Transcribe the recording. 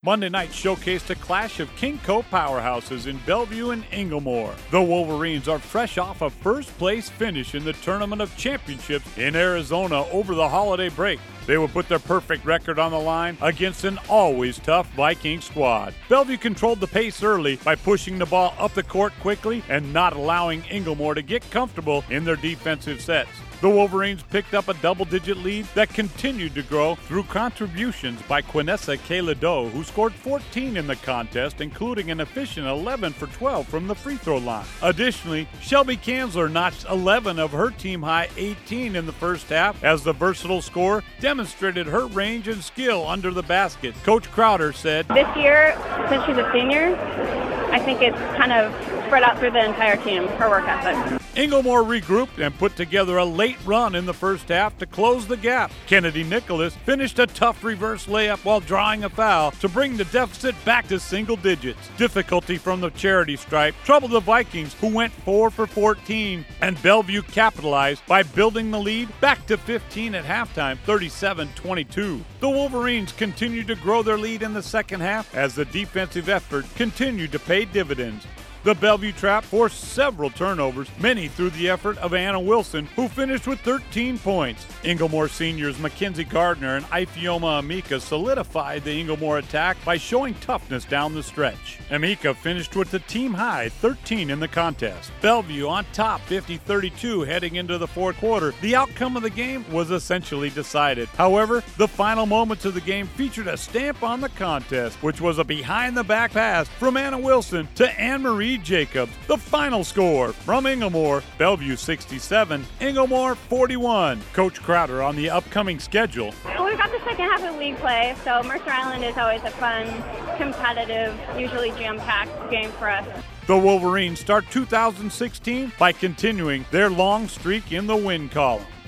Monday night showcased a clash of KingCo powerhouses in Bellevue and Inglemoor. The Wolverines are fresh off a first-place finish in the Tournament of Championships in Arizona over the holiday break. They will put their perfect record on the line against an always tough Viking squad. Bellevue controlled the pace early by pushing the ball up the court quickly and not allowing Inglemoor to get comfortable in their defensive sets. The Wolverines picked up a double-digit lead that continued to grow through contributions by Quinessa Calado, who scored 14 in the contest, including an efficient 11 for 12 from the free throw line. Additionally, Shelby Kanzler notched 11 of her team-high 18 in the first half as the versatile scorer demonstrated her range and skill under the basket. Coach Crowder said, "This year, since she's a senior, I think it's kind of spread out through the entire team, her work ethic." Inglemoor regrouped and put together a late run in the first half to close the gap. Kennedy Nicholas finished a tough reverse layup while drawing a foul to bring the deficit back to single digits. Difficulty from the charity stripe troubled the Vikings, who went 4 for 14, and Bellevue capitalized by building the lead back to 15 at halftime, 37-22. The Wolverines continued to grow their lead in the second half as the defensive effort continued to pay dividends. The Bellevue Trap forced several turnovers, many through the effort of Anna Wilson, who finished with 13 points. Inglemoor seniors Mackenzie Gardner and Ifeoma Amika solidified the Inglemoor attack by showing toughness down the stretch. Amika finished with the team-high 13 in the contest. Bellevue on top 50-32 heading into the fourth quarter. The outcome of the game was essentially decided. However, the final moments of the game featured a stamp on the contest, which was a behind-the-back pass from Anna Wilson to Anne-Marie Jacobs. The final score from Inglemoor, Bellevue 67, Inglemoor 41. Coach Crowder on the upcoming schedule. Well, we've got the second half of league play, so Mercer Island is always a fun, competitive, usually jam-packed game for us. The Wolverines start 2016 by continuing their long streak in the win column.